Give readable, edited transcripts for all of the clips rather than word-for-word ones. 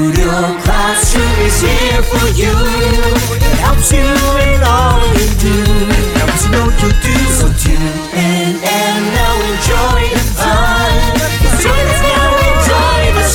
Studio Classroom is here for you. It helps you in all you do. Helps you know what you do. So tune in and now enjoy the fun. Join us now, enjoy the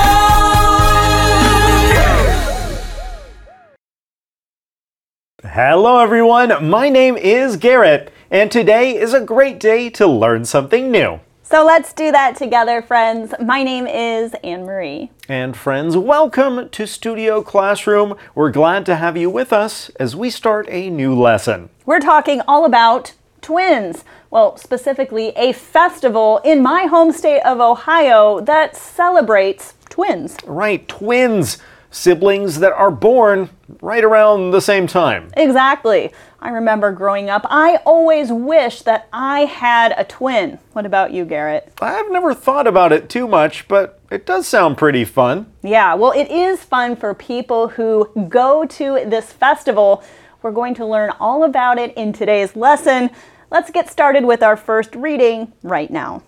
show. Hello everyone, my name is Garrett, and today is a great day to learn something new. So let's do that together, friends. My name is Anne-Marie. And friends, welcome to Studio Classroom. We're glad to have you with us as we start a new lesson. We're talking all about twins. Well, specifically a festival in my home state of Ohio that celebrates twins. Right, twins. Siblings that are born right around the same time. Exactly. I remember growing up, I always wished that I had a twin. What about you, Garrett? I've never thought about it too much, but it does sound pretty fun. Yeah, well, it is fun for people who go to this festival. We're going to learn all about it in today's lesson. Let's get started with our first reading right now.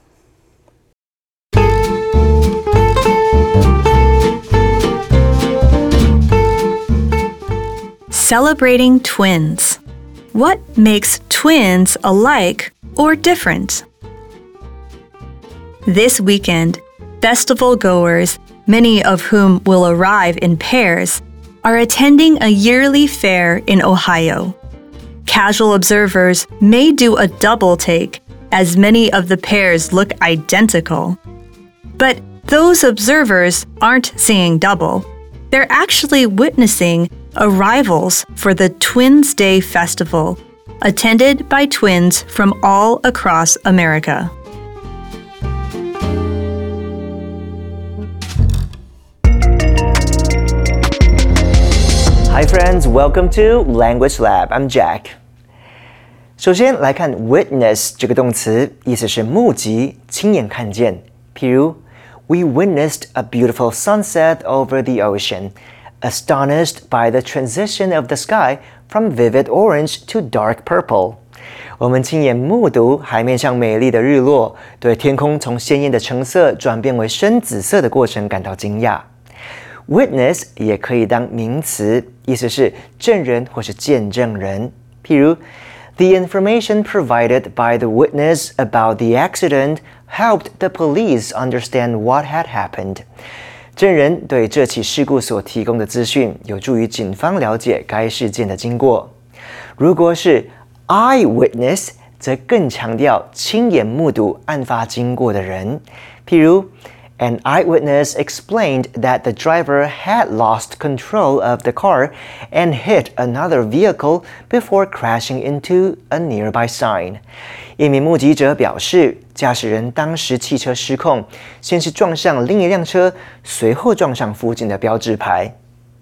Celebrating twins. What makes twins alike or different? This weekend, festival goers, many of whom will arrive in pairs, are attending a yearly fair in Ohio. Casual observers may do a double take, as many of the pairs look identical. But those observers aren't seeing double. They're actually witnessing arrivals for the Twins Day Festival, attended by twins from all across America. Hi friends, welcome to Language Lab. I'm Jack. 首先来看 witness 这个动词，意思是目击、亲眼看见。譬如 We witnessed a beautiful sunset over the ocean, astonished by the transition of the sky from vivid orange to dark purple. 我们亲眼目睹海面上美丽的日落，对天空从鲜艳的橙色转变为深紫色的过程感到惊讶。Witness 也可以当名词，意思是证人或是见证人。譬如 The information provided by the witness about the accident helped the police understand what had happened. 证人对这起事故所提供的资讯有助于警方了解该事件的经过。如果是 eyewitness， 则更强调亲眼目睹案发经过的人。譬如 An eyewitness explained that the driver had lost control of the car and hit another vehicle before crashing into a nearby sign. 一名目击者表示，驾驶人当时汽车失控，先是撞上另一辆车，随后撞上附近的标志牌。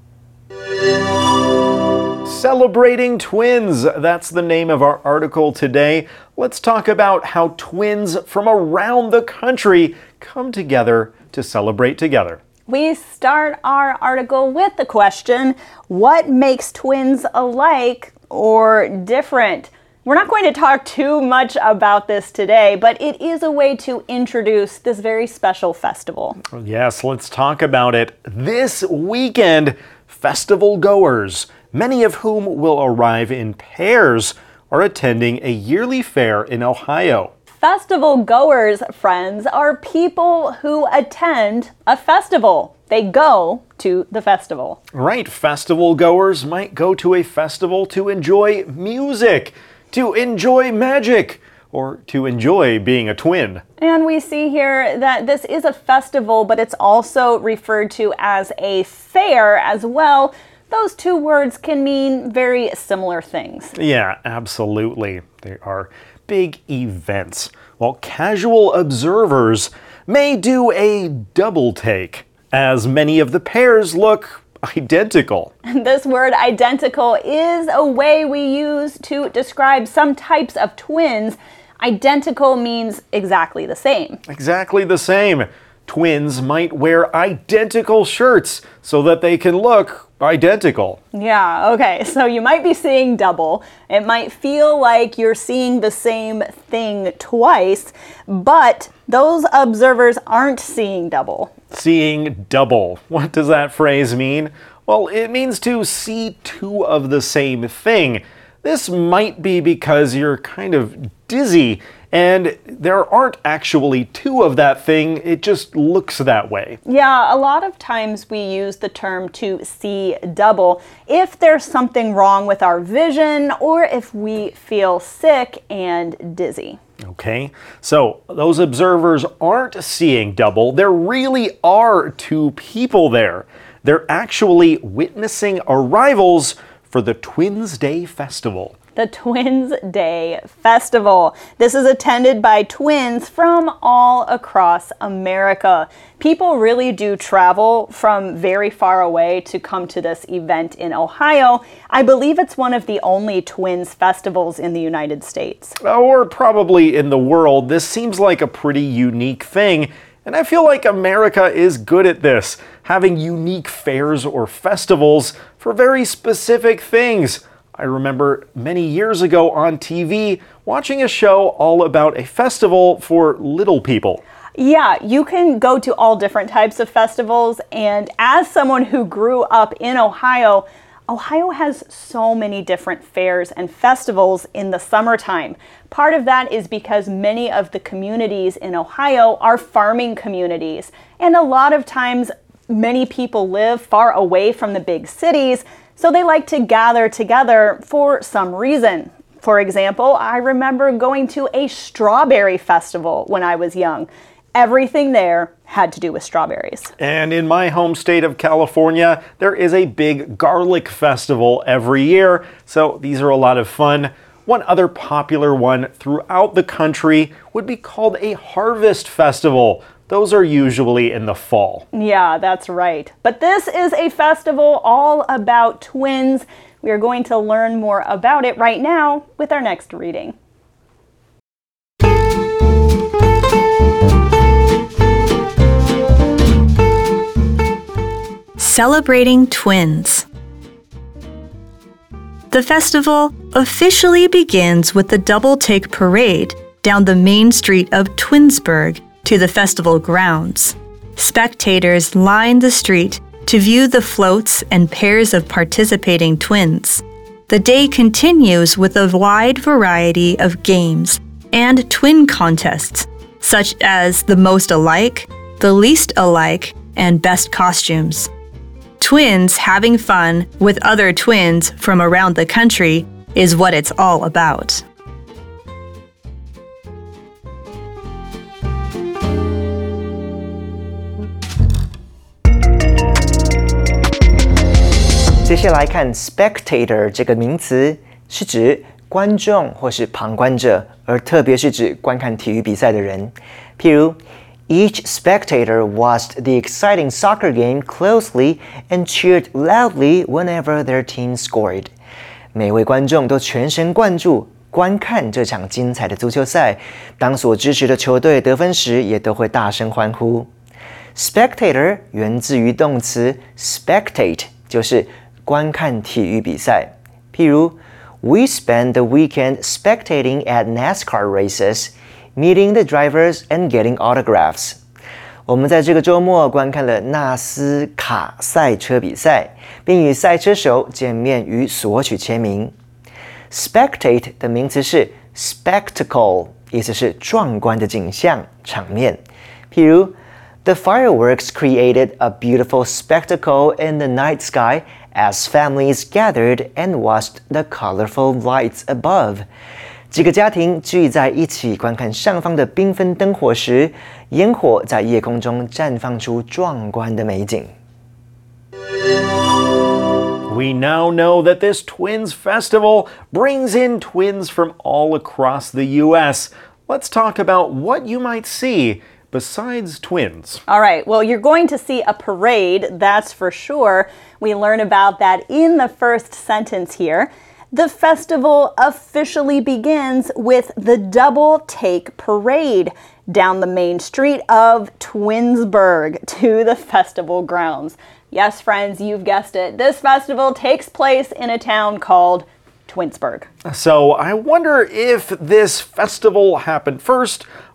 Celebrating twins, that's the name of our article today. Let's talk about how twins from around the country come together to celebrate together. We start our article with the question, what makes twins alike or different? We're not going to talk too much about this today, but it is a way to introduce this very special festival. Yes, let's talk about it. This weekend, festival goers, many of whom will arrive in pairs, are attending a yearly fair in Ohio. Festival goers, friends, are people who attend a festival. They go to the festival. Right, festival goers might go to a festival to enjoy music, to enjoy magic, or to enjoy being a twin. And we see here that this is a festival, but it's also referred to as a fair as well. Those two words can mean very similar things. Yeah, absolutely. They are big events. While casual observers may do a double take, as many of the pairs look identical. This word identical is a way we use to describe some types of twins. Identical means exactly the same. Exactly the same. Twins might wear identical shirts so that they can look identical. Yeah, okay, so you might be seeing double. It might feel like you're seeing the same thing twice, but those observers aren't seeing double. Seeing double. What does that phrase mean? Well, it means to see two of the same thing. This might be because you're kind of dizzy and there aren't actually two of that thing, it just looks that way. Yeah, a lot of times we use the term to see double if there's something wrong with our vision or if we feel sick and dizzy. Okay, so those observers aren't seeing double. There really are two people there. They're actually witnessing arrivals for the Twins Day Festival. The Twins Day Festival. This is attended by twins from all across America. People really do travel from very far away to come to this event in Ohio. I believe it's one of the only twins festivals in the United States. Or probably in the world. This seems like a pretty unique thing. And I feel like America is good at this, having unique fairs or festivals for very specific things. I remember many years ago on TV watching a show all about a festival for little people. Yeah, you can go to all different types of festivals, and as someone who grew up in Ohio, Ohio has so many different fairs and festivals in the summertime. Part of that is because many of the communities in Ohio are farming communities, and a lot of times many people live far away from the big cities, so they like to gather together for some reason. For example, I remember going to a strawberry festival when I was young. Everything there had to do with strawberries. And in my home state of California, there is a big garlic festival every year, so these are a lot of fun. One other popular one throughout the country would be called a harvest festival. Those are usually in the fall. Yeah, that's right. But this is a festival all about twins. We are going to learn more about it right now with our next reading. Celebrating twins. The festival officially begins with the Double Take Parade down the main street of Twinsburg to the festival grounds. Spectators line the street to view the floats and pairs of participating twins. The day continues with a wide variety of games and twin contests, such as the most alike, the least alike, and best costumes. Twins having fun with other twins from around the country is what it's all about. 接下来看 spectator 这个名词，是指观众或是旁观者，而特别是指观看体育比赛的人。譬如 Each spectator watched the exciting soccer game closely and cheered loudly whenever their team scored. 每位观众都全神贯注观看这场精彩的足球赛，当所支持的球队得分时，也都会大声欢呼。Spectator 源自于动词 spectate， 就是观看体育比赛。譬如 We spent the weekend spectating at NASCAR races, meeting the drivers and getting autographs. 我们在这个周末观看了纳斯卡赛车比赛，并与赛车手见面与索取签名。Spectate 的名词是 spectacle， 意思是壮观的景象、场面。譬如 The fireworks created a beautiful spectacle in the night sky as families gathered and watched the colorful lights above. 几个家庭聚在一起观看上方的缤纷灯火时，烟火在夜空中绽放出壮观的美景。 We now know that this Twins Festival brings in twins from all across the U.S. Let's talk about what you might see besides twins. All right, well, you're going to see a parade, that's for sure. We learn about that in the first sentence here. The festival officially begins with the Double Take Parade down the main street of Twinsburg to the festival grounds. Yes, friends, you've guessed it. This festival takes place in a town called Twinsburg. So I wonder if this festival happened first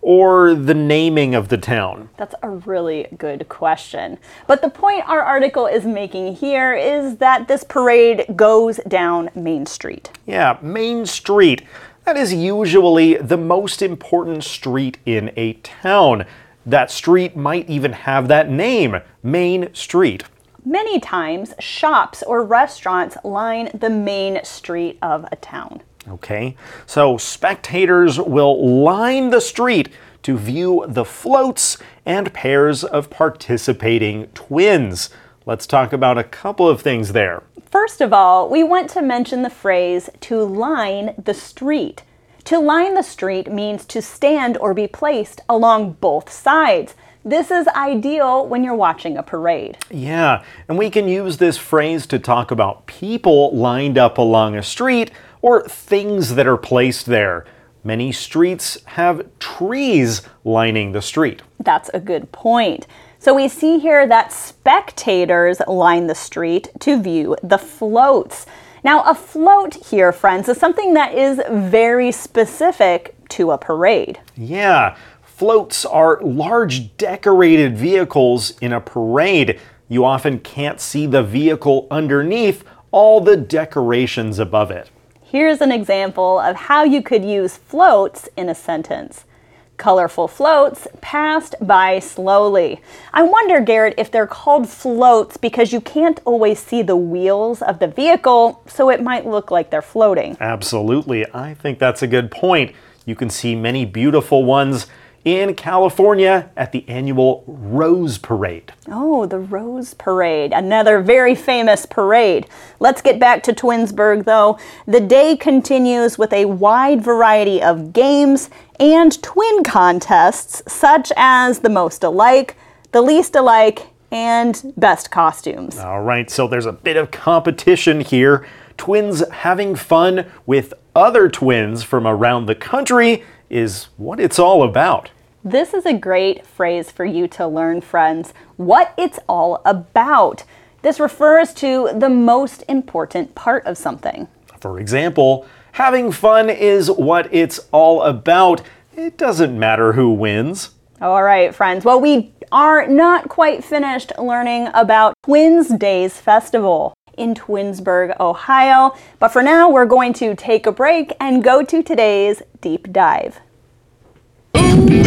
or the naming of the town? That's a really good question. But the point our article is making here is that this parade goes down Main Street. Yeah, Main Street. That is usually the most important street in a town. That street might even have that name, Main Street. Many times, shops or restaurants line the main street of a town. Okay, so spectators will line the street to view the floats and pairs of participating twins. Let's talk about a couple of things there. First of all, we want to mention the phrase to line the street. To line the street means to stand or be placed along both sides. This is ideal when you're watching a parade. Yeah, and we can use this phrase to talk about people lined up along a street or things that are placed there. Many streets have trees lining the street. That's a good point. So we see here that spectators line the street to view the floats. Now, a float here, friends, is something that is very specific to a parade. Yeah, floats are large decorated vehicles in a parade. You often can't see the vehicle underneath all the decorations above it. Here's an example of how you could use floats in a sentence. Colorful floats passed by slowly. I wonder, Garrett, if they're called floats because you can't always see the wheels of the vehicle, so it might look like they're floating. Absolutely. I think that's a good point. You can see many beautiful ones in California at the annual Rose Parade. Oh, the Rose Parade, another very famous parade. Let's get back to Twinsburg, though. The day continues with a wide variety of games and twin contests, such as the most alike, the least alike, and best costumes. All right, so there's a bit of competition here. Twins having fun with other twins from around the country is what it's all about. This is a great phrase for you to learn, friends. What it's all about. This refers to the most important part of something. For example, having fun is what it's all about. It doesn't matter who wins. All right, friends. Well, we are not quite finished learning about Twins Days Festival in Twinsburg, Ohio. But for now, we're going to take a break and go to today's Deep Dive. Deep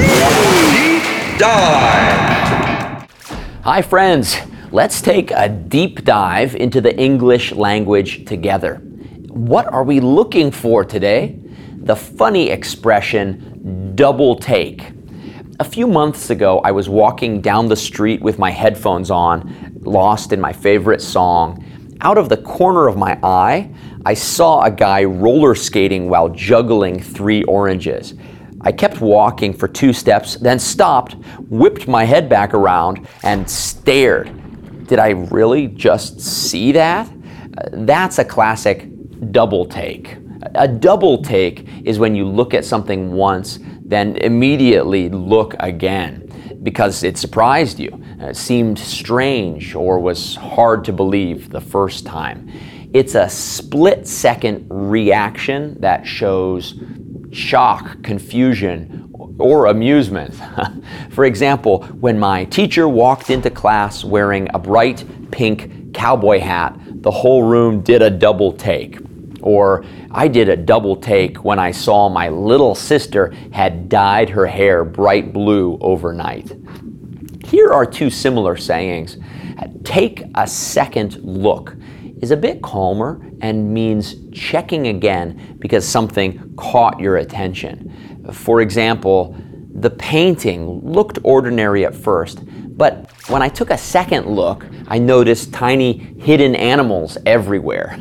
Dive! Hi, friends. Let's take a deep dive into the English language together. What are we looking for today? The funny expression, double take. A few months ago, I was walking down the street with my headphones on, lost in my favorite song. Out of the corner of my eye, I saw a guy roller skating while juggling 3 oranges. I kept walking for 2 steps, then stopped, whipped my head back around, and stared. Did I really just see that? That's a classic double take. A double take is when you look at something once, then immediately look again because it surprised you, seemed strange, or was hard to believe the first time. It's a split-second reaction that shows shock, confusion, or amusement. For example, when my teacher walked into class wearing a bright pink cowboy hat, the whole room did a double take. Or I did a double take when I saw my little sister had dyed her hair bright blue overnight. Here are 2 similar sayings. Take a second look is a bit calmer and means checking again because something caught your attention. For example, the painting looked ordinary at first, but when I took a second look, I noticed tiny hidden animals everywhere.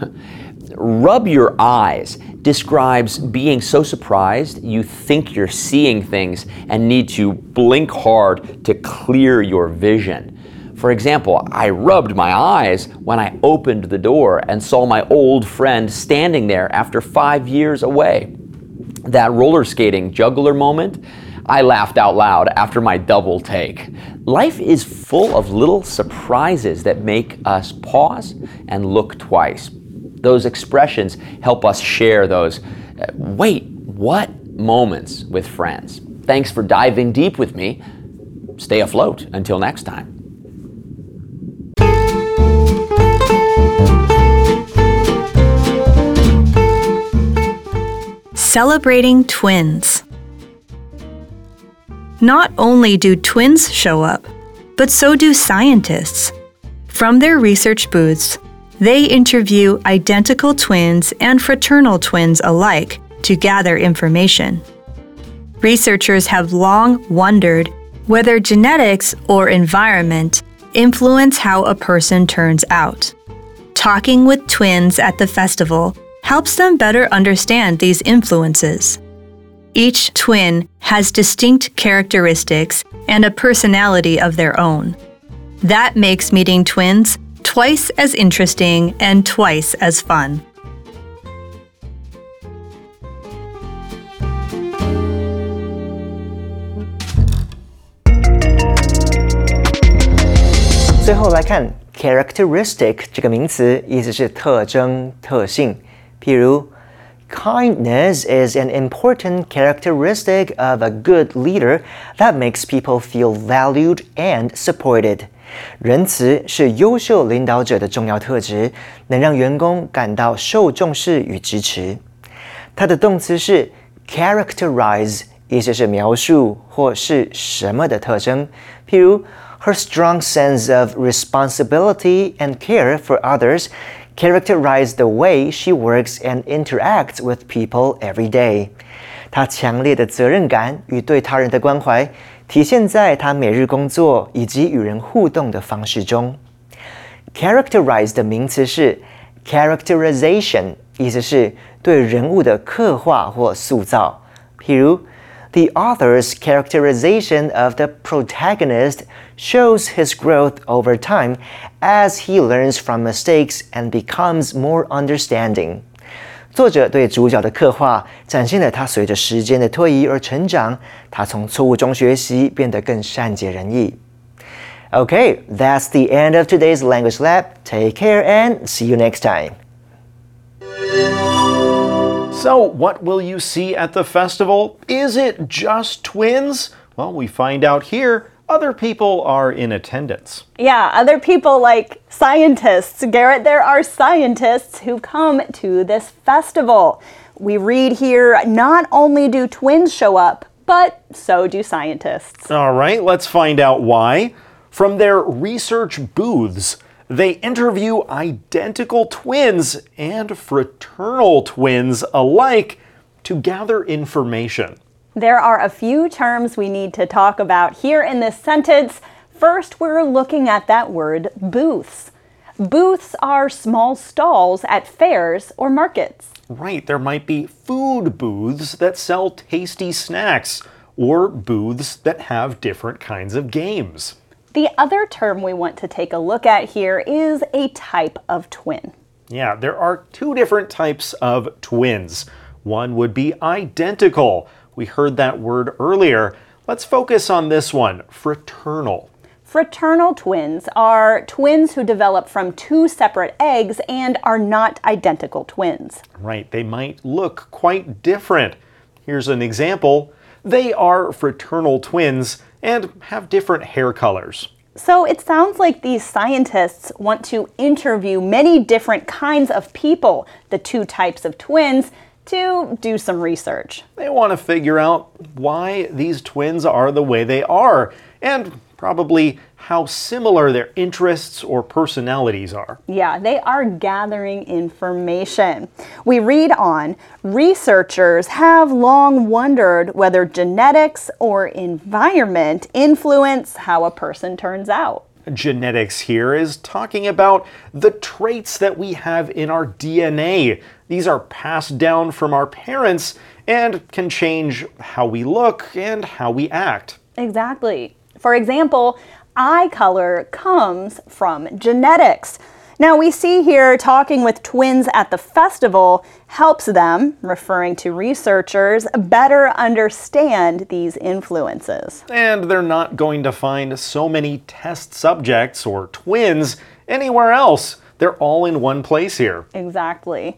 Rub your eyes describes being so surprised you think you're seeing things and need to blink hard to clear your vision. For example, I rubbed my eyes when I opened the door and saw my old friend standing there after 5 years away. That roller skating juggler moment, I laughed out loud after my double take. Life is full of little surprises that make us pause and look twice. Those expressions help us share those, wait, what moments with friends. Thanks for diving deep with me. Stay afloat until next time. Celebrating twins. Not only do twins show up, but so do scientists. From their research booths, they interview identical twins and fraternal twins alike to gather information. Researchers have long wondered whether genetics or environment influence how a person turns out. Talking with twins at the festival helps them better understand these influences. Each twin has distinct characteristics and a personality of their own. That makes meeting twins twice as interesting and twice as fun. 「最后来看 characteristic 这个名词，意思是特征、特性。譬如 kindness is an important characteristic of a good leader that makes people feel valued and supported. 仁慈是优秀领导者的重要特质，能让员工感到受重视与支持。它的动词是 characterize， 意思是描述或是什么的特征。譬如 her strong sense of responsibility and care for others characterize the way she works and interacts with people every day. 她强烈的责任感与对他人的关怀体现在她每日工作以及与人互动的方式中。Characterize 的名词是 characterization， 意思是对人物的刻画或塑造。譬如 The author's characterization of the protagonist shows his growth over time as he learns from mistakes and becomes more understanding. 作者对主角的刻画展现了他随着时间的推移而成长，他从错误中学习，变得更善解人意。Okay, that's the end of today's language lab. Take care and see you next time. So, what will you see at the festival? Is it just twins? Well, we find out here. Other people are in attendance. Yeah, other people like scientists. Garrett, there are scientists who come to this festival. We read here, not only do twins show up, but so do scientists. All right, let's find out why. From their research booths, they interview identical twins and fraternal twins alike to gather information. There are a few terms we need to talk about here in this sentence. First, we're looking at that word booths. Booths are small stalls at fairs or markets. Right, there might be food booths that sell tasty snacks, or booths that have different kinds of games. The other term we want to take a look at here is a type of twin. Yeah, there are two different types of twins. One would be identical. We heard that word earlier. Let's focus on this one, fraternal. Fraternal twins are twins who develop from two separate eggs and are not identical twins. Right, they might look quite different. Here's an example. They are fraternal twins and have different hair colors. So it sounds like these scientists want to interview many different kinds of people, the two types of twins, to do some research. They want to figure out why these twins are the way they are, and probably how similar their interests or personalities are. Yeah, they are gathering information. We read on, researchers have long wondered whether genetics or environment influence how a person turns out. Genetics here is talking about the traits that we have in our DNA. These are passed down from our parents and can change how we look and how we act. Exactly. For example, eye color comes from genetics. Now we see here talking with twins at the festival helps them, referring to researchers, better understand these influences. And they're not going to find so many test subjects or twins anywhere else. They're all in one place here. Exactly.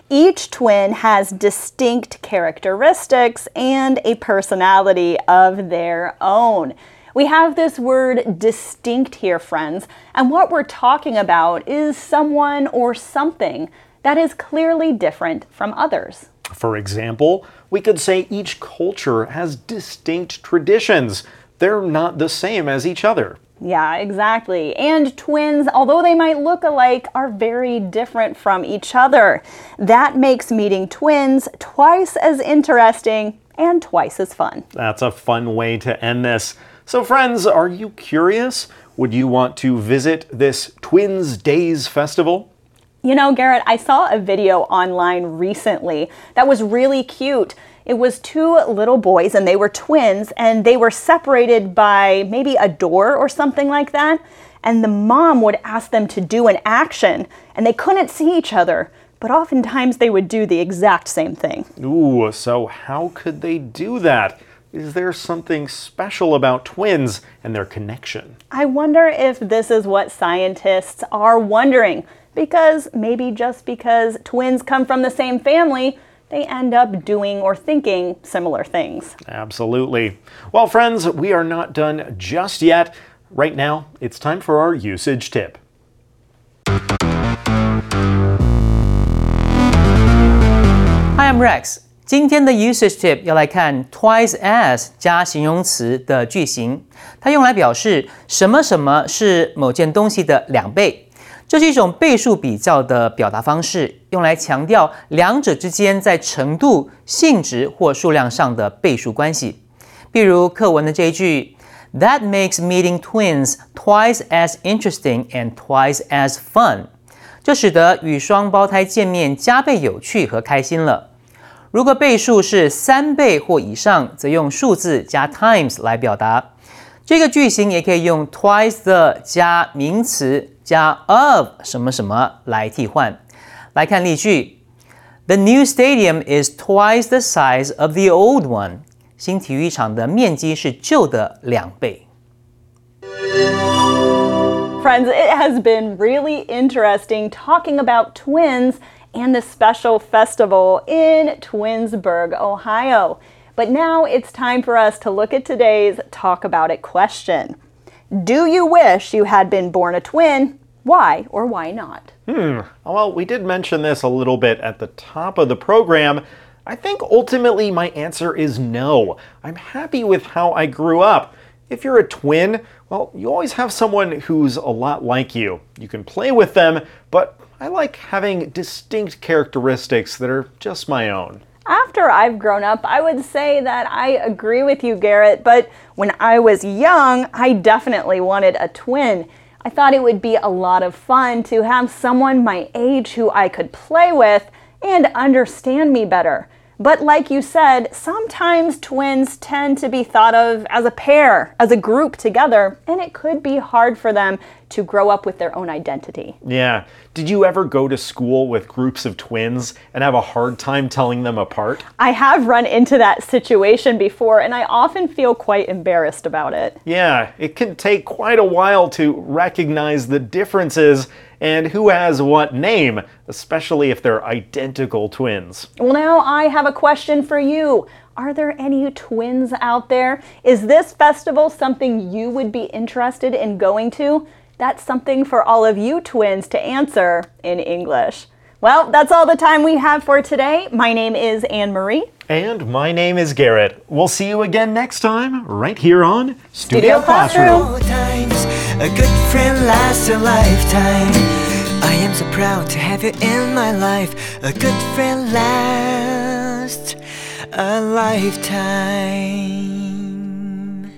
Each twin has distinct characteristics and a personality of their own. We have this word distinct here, friends, and what we're talking about is someone or something that is clearly different from others. For example, we could say each culture has distinct traditions. They're not the same as each other. Yeah, exactly. And twins, although they might look alike, are very different from each other. That makes meeting twins twice as interesting and twice as fun. That's a fun way to end this. So friends, are you curious? Would you want to visit this Twins Days festival? You know, Garrett, I saw a video online recently that was really cute. It was two little boys and they were twins and they were separated by maybe a door or something like that. And the mom would ask them to do an action and they couldn't see each other, but oftentimes they would do the exact same thing. Ooh, so how could they do that? Is there something special about twins and their connection? I wonder if this is what scientists are wondering, because maybe just because twins come from the same family, they end up doing or thinking similar things. Absolutely. Well, friends, we are not done just yet. Right now, it's time for our usage tip. Hi, I'm Rex. 今天的 usage tip 要来看 twice as 加形容词的句型，它用来表示什么什么是某件东西的2倍。这是一种倍数比较的表达方式，用来强调两者之间在程度、性质或数量上的倍数关系。比如课文的这一句 That makes meeting twins twice as interesting and twice as fun， 这使得与双胞胎见面加倍有趣和开心了。如果倍数是3倍或以上，则用数字加 times 来表达。这个句型也可以用 twice the 加名词加 of 什么什么来替换。来看例句 ：The new stadium is twice the size of the old one。新体育场的面积是旧的2倍。 Friends, it has been really interesting talking about twins and the special festival in Twinsburg, Ohio. But now it's time for us to look at today's Talk About It question. Do you wish you had been born a twin? Why or why not? Well, we did mention this a little bit at the top of the program. I think ultimately my answer is no. I'm happy with how I grew up. If you're a twin, well, you always have someone who's a lot like you. You can play with them, but I like having distinct characteristics that are just my own. After I've grown up, I would say that I agree with you, Garrett, but when I was young, I definitely wanted a twin. I thought it would be a lot of fun to have someone my age who I could play with and understand me better. But like you said, sometimes twins tend to be thought of as a pair, as a group together, and it could be hard for them to grow up with their own identity. Yeah. Did you ever go to school with groups of twins and have a hard time telling them apart? I have run into that situation before, and I often feel quite embarrassed about it. Yeah, it can take quite a while to recognize the differences and who has what name, especially if they're identical twins. Well, now I have a question for you. Are there any twins out there? Is this festival something you would be interested in going to? That's something for all of you twins to answer in English. Well, that's all the time we have for today. My name is Anne-Marie. And my name is Garrett. We'll see you again next time, right here on Studio Classroom. All times, a good friend lasts a lifetime. I am so proud to have you in my life. A good friend lasts a lifetime.